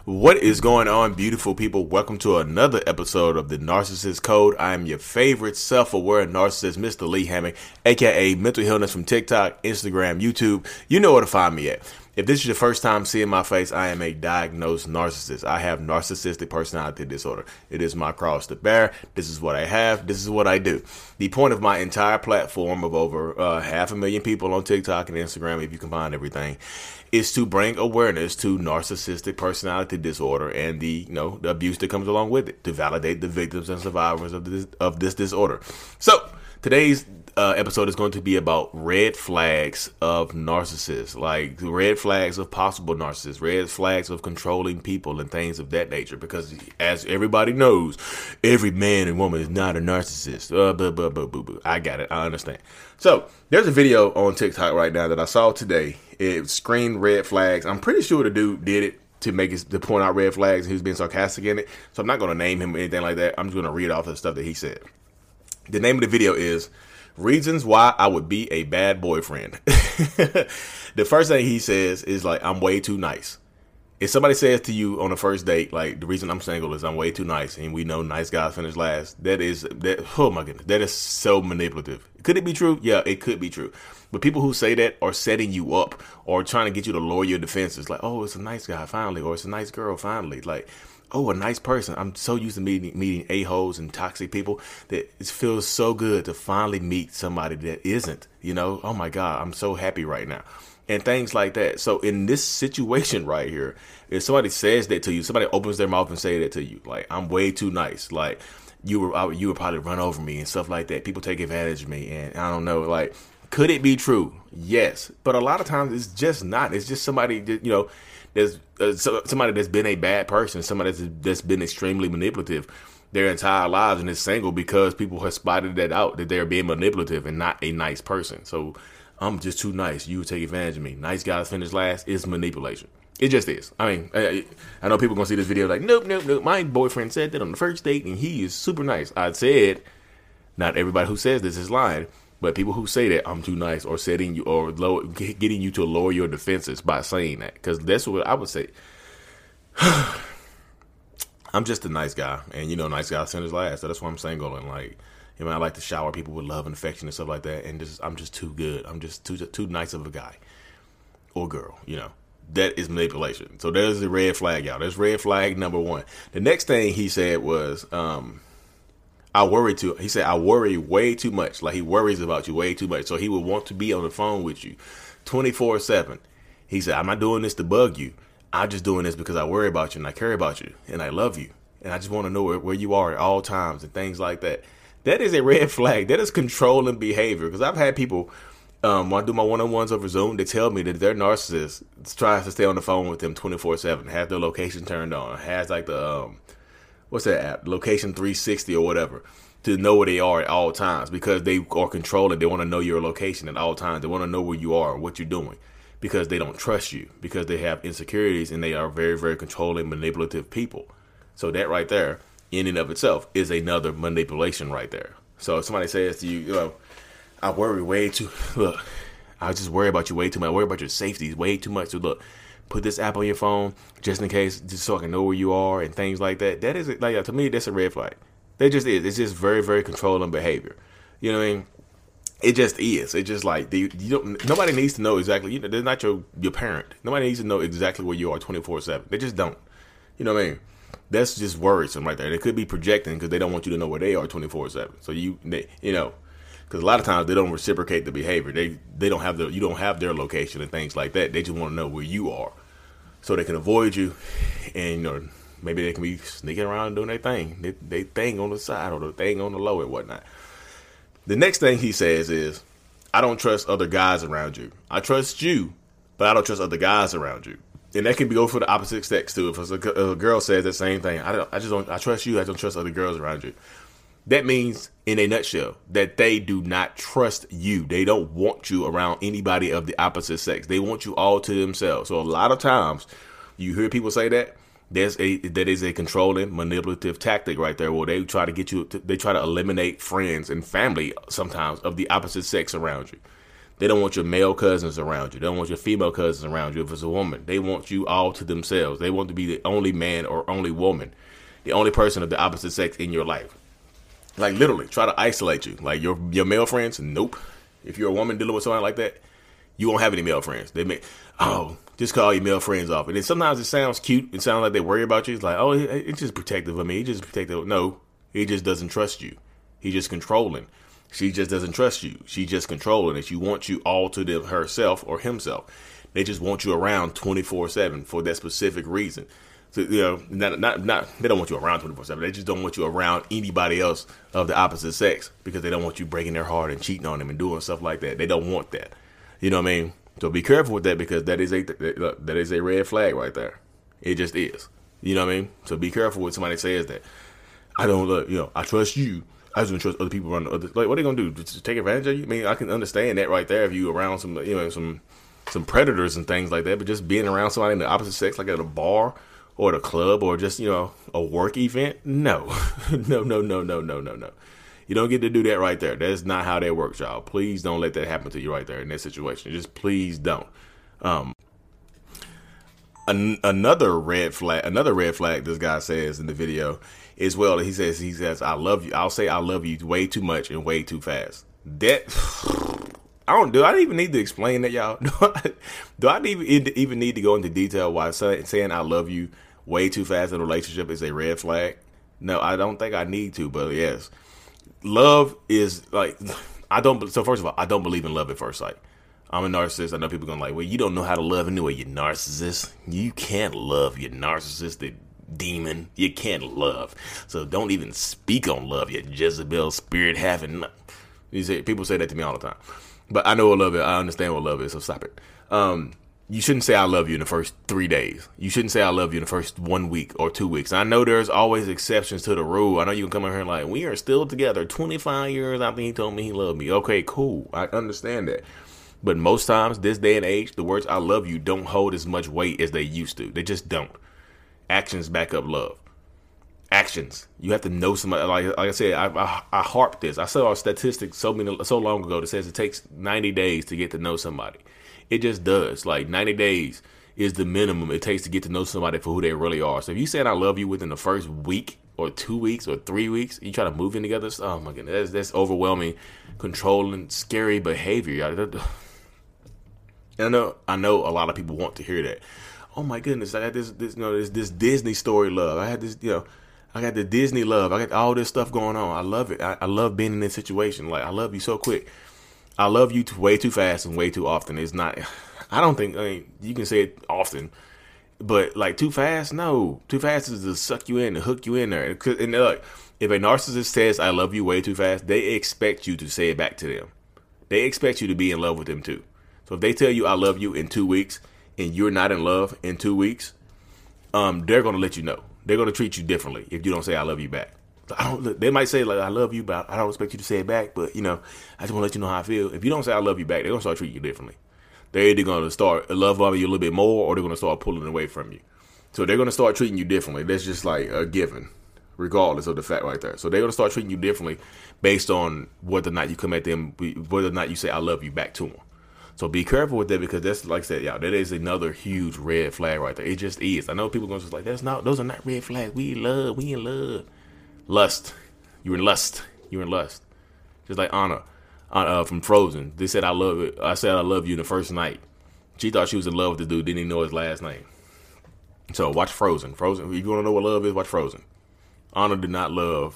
What is going on, beautiful people? Welcome to another episode of the Narcissist Code. I am your favorite self-aware narcissist, Mr. Lee Hammock, aka Mental Healness from TikTok, Instagram, YouTube. You know where to find me at. If this is your first time seeing my face, I am a diagnosed narcissist. I have narcissistic personality disorder. It is my cross to bear. This is what I have. This is what I do. The point of my entire platform of over 500,000 people on TikTok and Instagram, if you combine everything, is to bring awareness to narcissistic personality disorder and the abuse that comes along with it, to validate the victims and survivors of this disorder. So today's episode is going to be about red flags of narcissists, like red flags of possible narcissists, red flags of controlling people and things of that nature. Because as everybody knows, every man and woman is not a narcissist. I got it. I understand. So there's a video on TikTok right now that I saw today. It screened red flags. I'm pretty sure the dude did it to point out red flags. He was being sarcastic in it. So I'm not going to name him or anything like that. I'm just going to read off the stuff that he said. The name of the video is Reasons Why I Would Be a Bad Boyfriend. The first thing he says is like, I'm way too nice. If somebody says to you on a first date, like, the reason I'm single is I'm way too nice, and we know nice guys finish last, oh my goodness, that is so manipulative. Could it be true? Yeah, it could be true. But people who say that are setting you up or trying to get you to lower your defenses. Like, oh, it's a nice guy finally, or it's a nice girl finally. Like, oh, a nice person. I'm so used to meeting a-holes and toxic people that it feels so good to finally meet somebody that isn't, oh my God, I'm so happy right now. And things like that. So in this situation right here, if somebody says that to you, somebody opens their mouth and say that to you, like, I'm way too nice. Like, you would probably run over me and stuff like that. People take advantage of me. And I don't know, like, could it be true? Yes. But a lot of times it's just not. It's just somebody that, there's somebody that's been a bad person, somebody that's been extremely manipulative their entire lives and is single because people have spotted that out, that they're being manipulative and not a nice person. So I'm just too nice. You would take advantage of me. Nice guys finish last is manipulation. It just is. I mean, I know people going to see this video like, nope. My boyfriend said that on the first date and he is super nice. I said, not everybody who says this is lying. But people who say that I'm too nice or setting you or getting you to lower your defenses by saying that, because that's what I would say. I'm just a nice guy, and nice guys finish last. So that's why I'm single, and like, I like to shower people with love and affection and stuff like that. And I'm just too good. I'm just too nice of a guy or girl. That is manipulation. So there's the red flag, y'all. That's red flag number one. The next thing he said was, he said, I worry way too much. Like, he worries about you way too much. So he would want to be on the phone with you 24/7. He said, I'm not doing this to bug you. I'm just doing this because I worry about you and I care about you and I love you. And I just want to know where you are at all times and things like that. That is a red flag. That is controlling behavior. Because I've had people, when I do my one-on-ones over Zoom, they tell me that their narcissist tries to stay on the phone with them 24/7, have their location turned on, has like the, what's that app? Location 360 or whatever, to know where they are at all times because they are controlling. They want to know your location at all times. They want to know where you are and what you're doing because they don't trust you, because they have insecurities and they are very, very controlling, manipulative people. So that right there, in and of itself, is another manipulation right there. So if somebody says to you, I worry way too, I just worry about you way too much. I worry about your safety way too much. So look, put this app on your phone just in case, just so I can know where you are and things like that. That is, like, to me, that's a red flag. That just is. It's just very, very controlling behavior. You know what I mean? It just is. It's just like, nobody needs to know exactly. They're not your parent. Nobody needs to know exactly where you are 24/7. They just don't. You know what I mean? That's just worrisome right there. They could be projecting because they don't want you to know where they are 24/7. So because a lot of times they don't reciprocate the behavior. They don't have you don't have their location and things like that. They just want to know where you are, so they can avoid you, and maybe they can be sneaking around and doing their thing. They thing on the side or the thing on the low and whatnot. The next thing he says is, I don't trust other guys around you. I trust you, but I don't trust other guys around you. And that can be over for the opposite sex too. If a girl says the same thing, I trust you. I don't trust other girls around you. That means, in a nutshell, that they do not trust you. They don't want you around anybody of the opposite sex. They want you all to themselves. So a lot of times you hear people say that that is a controlling, manipulative tactic right there, where they try to get you. They try to eliminate friends and family sometimes of the opposite sex around you. They don't want your male cousins around you. They don't want your female cousins around you. If it's a woman, they want you all to themselves. They want to be the only man or only woman, the only person of the opposite sex in your life. Like literally try to isolate you. Like your male friends, nope. If you're a woman dealing with someone like that, you won't have any male friends. They may, just call your male friends off. And then sometimes it sounds cute. It sounds like they worry about you. It's like, it's just protective of me. He just protective. No, he just doesn't trust you. He's just controlling. She just doesn't trust you. She's just controlling it. She wants you all to herself or himself. They just want you around 24/7 for that specific reason. So, not they don't want you around 24/7. They just don't want you around anybody else of the opposite sex because they don't want you breaking their heart and cheating on them and doing stuff like that. They don't want that. You know what I mean? So be careful with that because that is a red flag right there. It just is. You know what I mean? So be careful when somebody says that. I don't, I trust you. I just don't trust other people around other. Like, what are they gonna do? Just take advantage of you? I mean, I can understand that right there if you around some predators and things like that. But just being around somebody in the opposite sex, like at a bar or at a club or just a work event, no, no. You don't get to do that right there. That's not how that works, y'all. Please don't let that happen to you right there in that situation. Just please don't. Another red flag this guy says in the video is, well, he says, I love you. I'll say I love you way too much and way too fast. That, do I even need to explain that, y'all? Do I even need to go into detail why saying I love you way too fast in a relationship is a red flag? No, I don't think I need to, but yes. Love is like, so first of all, I don't believe in love at first sight. I'm a narcissist. I know people are going like, well, you don't know how to love anyway, you narcissist. You can't love, you narcissistic demon. You can't love. So don't even speak on love, you Jezebel spirit having. People say that to me all the time. But I know what love is. I understand what love is, so stop it. You shouldn't say I love you in the first 3 days. You shouldn't say I love you in the first 1 week or 2 weeks. I know there's always exceptions to the rule. I know you can come in here and like, we are still together 25 years after he told me he loved me. Okay, cool. I understand that. But most times, this day and age, the words I love you don't hold as much weight as they used to. They just don't. Actions back up love. Actions. You have to know somebody. Like I said, I harp this. I saw a statistic so long ago that says it takes 90 days to get to know somebody. It just does. Like 90 days is the minimum it takes to get to know somebody for who they really are. So if you said I love you within the first week or 2 weeks or 3 weeks, you try to move in together. Oh my goodness, that's overwhelming, controlling, scary behavior. And I know a lot of people want to hear that. Oh my goodness, I got this Disney story love. I had this, I got the Disney love. I got all this stuff going on. I love it. I love being in this situation. Like, I love you so quick. I love you way too fast and way too often. It's not, you can say it often, but like too fast, no. Too fast is to suck you in and hook you in there. And look, if a narcissist says I love you way too fast, they expect you to say it back to them. They expect you to be in love with them too. So if they tell you I love you in 2 weeks and you're not in love in 2 weeks, they're going to let you know. They're going to treat you differently if you don't say I love you back. They might say like I love you, but I don't expect you to say it back. But I just want to let you know how I feel. If you don't say I love you back, they're going to start treating you differently. They're either going to start loving you a little bit more, or they're going to start pulling away from you. So they're going to start treating you differently. That's just like a given, regardless of the fact right there. So they're going to start treating you differently based on whether or not you come at them, whether or not you say I love you back to them. So be careful with that, because that's, like I said, y'all, that is another huge red flag right there. It just is. I know people are going to just like, those are not red flags. We in love. Lust. You're in lust. Just like Anna from Frozen. They said I love it. I said I love you the first night. She thought she was in love with the dude, didn't even know his last name. So watch Frozen. If you want to know what love is, watch Frozen. Anna did not love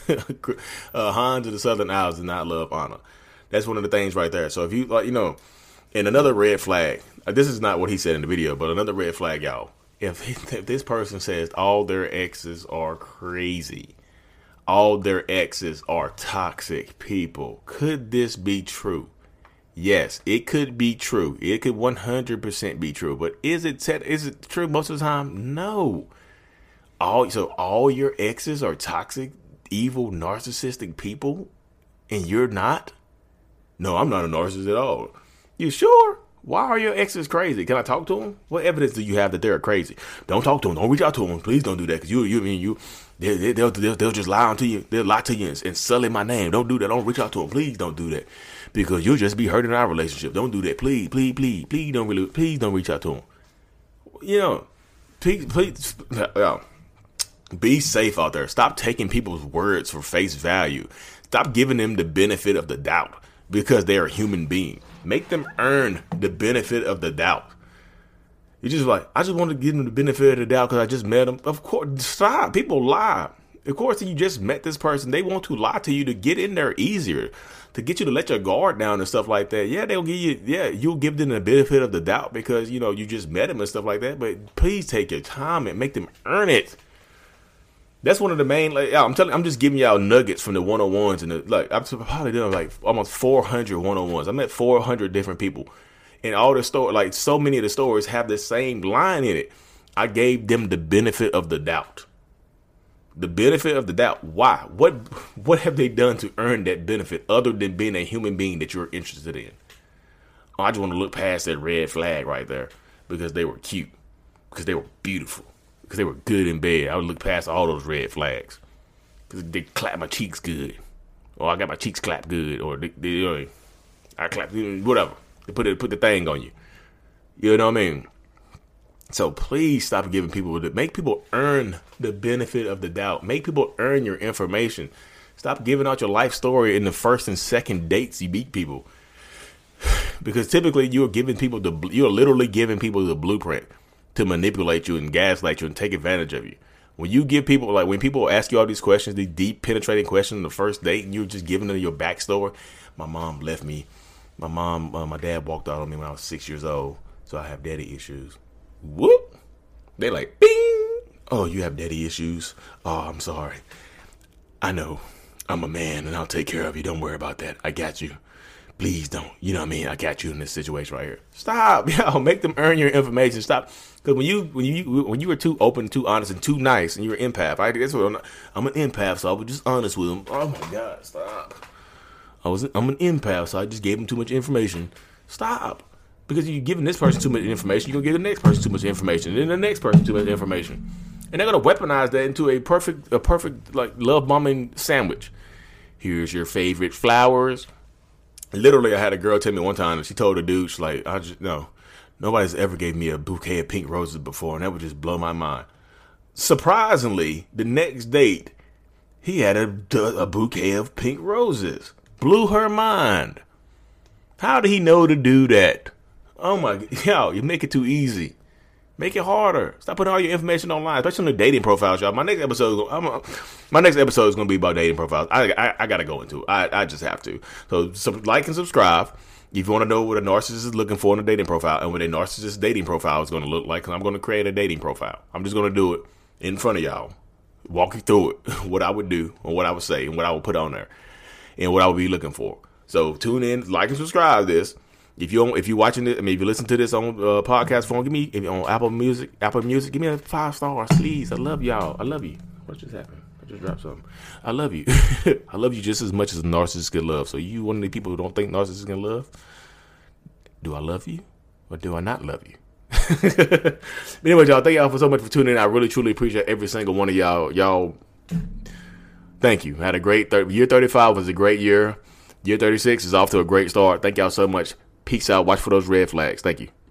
Hans of the Southern Isles did not love Anna. That's one of the things right there. So if you and another red flag, this is not what he said in the video, but another red flag, y'all. If this person says all their exes are crazy, all their exes are toxic people, could this be true? Yes, it could be true. It could 100% be true. But is it true most of the time? No. All your exes are toxic, evil, narcissistic people, and you're not? No, I'm not a narcissist at all. You sure? Why are your exes crazy? Can I talk to them? What evidence do you have that they're crazy? Don't talk to them. Don't reach out to them. Please don't do that, because they'll just lie to you. They'll lie to you and sully my name. Don't do that. Don't reach out to them. Please don't do that. because you'll just be hurting our relationship. Don't do that. Please don't reach out to them. You know, please, be safe out there. Stop taking people's words for face value. Stop giving them the benefit of the doubt because they are a human being. Make them earn the benefit of the doubt. You're just like, I just want to give them the benefit of the doubt because I just met them. Of course, stop. People lie. Of course, you just met this person. They want to lie to you to get in there easier, to get you to let your guard down and stuff like that. Yeah, they'll give you, you'll give them the benefit of the doubt because, you know, you just met them and stuff like that. But please take your time and make them earn it. That's one of the main, I'm just giving y'all nuggets from the 101s. And I've probably done like almost 400 101s. I met 400 different people. And all the store, like so many of the stores have the same line in it. I gave them the benefit of the doubt. The benefit of the doubt. Why? What have they done to earn that benefit other than being a human being that you're interested in? Oh, I just want to look past that red flag right there because they were cute, because they were beautiful, because they were good in bed. I would look past all those red flags because they clap my cheeks good, or I got my cheeks clapped good, or I clap whatever. They put the thing on you. You know what I mean? So please stop giving people, make people earn the benefit of the doubt. Make people earn your information. Stop giving out your life story in the first and second dates you meet people. Because typically you're literally giving people the blueprint to manipulate you and gaslight you and take advantage of you. When you give people, like when people ask you all these questions, these deep penetrating questions on the first date, and you're just giving them your backstory. My mom left me. My dad walked out on me when I was 6 years old, so I have daddy issues. Whoop! They like, bing! Oh, you have daddy issues? Oh, I'm sorry. I know. I'm a man, and I'll take care of you. Don't worry about that. I got you. Please don't. You know what I mean? I got you in this situation right here. Stop. Make them earn your information. Stop. Because when you were too open, too honest, and too nice, and you're an empath. I'm an empath, so I was just honest with them. Oh my God! Stop. I'm an empath, so I just gave him too much information. Stop. Because you're giving this person too much information, you're going to give the next person too much information, and then the next person too much information. And they're going to weaponize that into a perfect like love bombing sandwich. Here's your favorite flowers. Literally, I had a girl tell me one time, and she told a dude, she's like, nobody's ever gave me a bouquet of pink roses before, and that would just blow my mind. Surprisingly, the next date, he had a bouquet of pink roses. Blew her mind. How did he know to do that? Oh my, you make it too easy. Make it harder. Stop putting all your information online, especially on the dating profiles, y'all. My next episode is going to be about dating profiles. I got to go into it. I just have to. So like and subscribe if you want to know what a narcissist is looking for in a dating profile and what a narcissist dating profile is going to look like. Because I'm going to create a dating profile. I'm just going to do it in front of y'all. Walk you through it, what I would do and what I would say and what I would put on there and what I would be looking for. So tune in, like and subscribe this. If you're watching it, if you listen to this on podcast form, if on Apple Music, give me a 5 stars, please. I love y'all. I love you. What just happened? I just dropped something. I love you. I love you just as much as a narcissist can love. So you one of the people who don't think narcissists can love? Do I love you or do I not love you? But anyway, y'all, thank y'all so much for tuning in. I really, truly appreciate every single one of y'all. Y'all, thank you. Had a great year 35 was a great year. Year 36 is off to a great start. Thank y'all so much. Peace out. Watch for those red flags. Thank you.